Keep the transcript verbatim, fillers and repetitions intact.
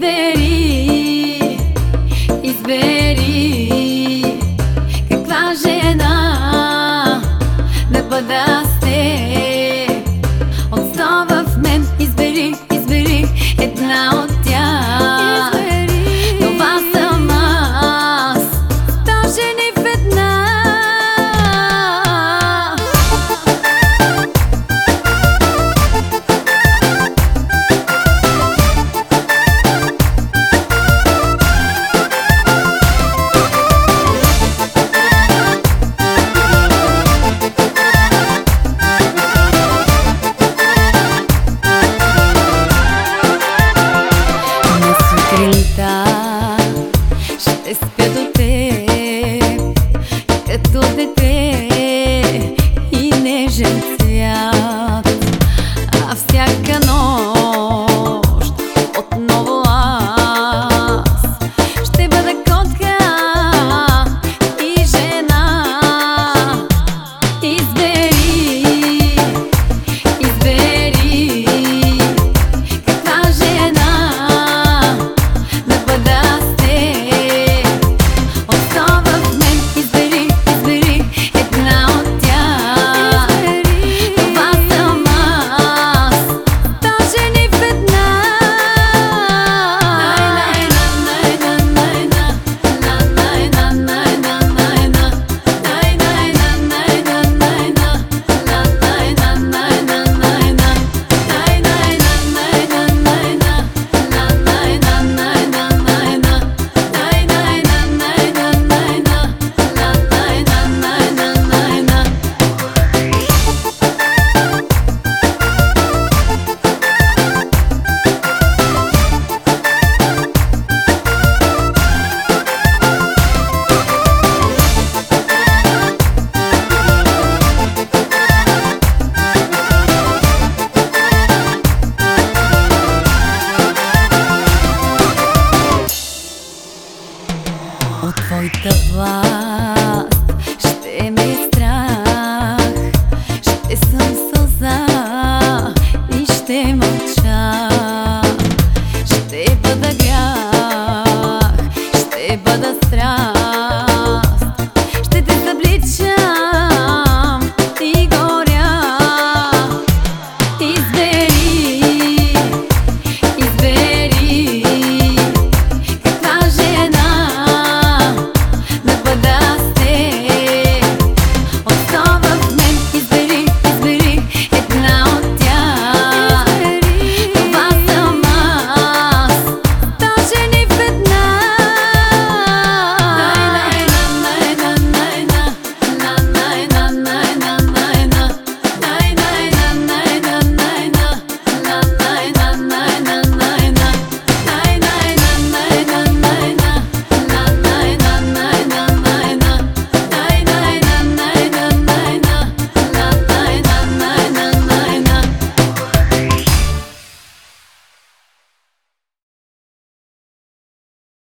Избери, избери каква жена да бъда с теб. От сто в мен избери, избери една от тях. Това съм аз, сто жени в една. Ще спя до теб като дете и нежен цвят, а всяка нощ отново аз ще бъда котка и жена. Избери, избери каква жена да бъда с теб. От сто в мен избери, избери една от тях. Това съм аз, сто жени в една. От твоята власт ще ме